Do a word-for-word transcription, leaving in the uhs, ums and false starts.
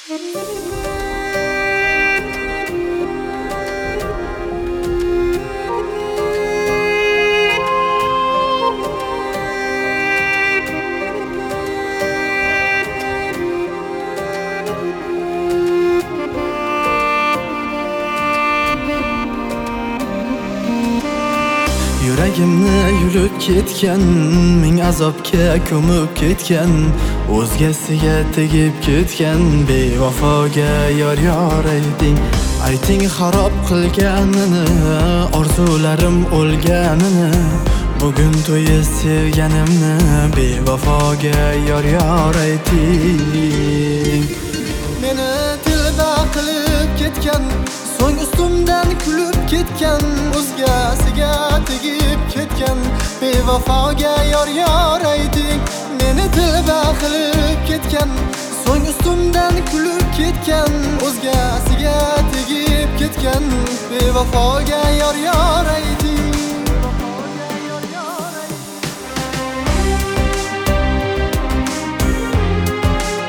Yuragimni yulib ketgan, ming azobga ko'mib ketgan, o'zgasiga tegib ketgan bevafoga yor yor ayting. Ayting xarob qilganini, orzularim o'lganini, bugun to'yi sevganimni bevafoga yor yor ayting. Meni tilba qilib ketgan, so'ng ustimdan kulib ketgan, o'zgasiga tegib ketgan bevafoga yor yor ayting. Meni tilba qilib ketgan, so'ng ustimdan kulib ketgan, o'zgasiga tegib ketgan bevafoga yor yor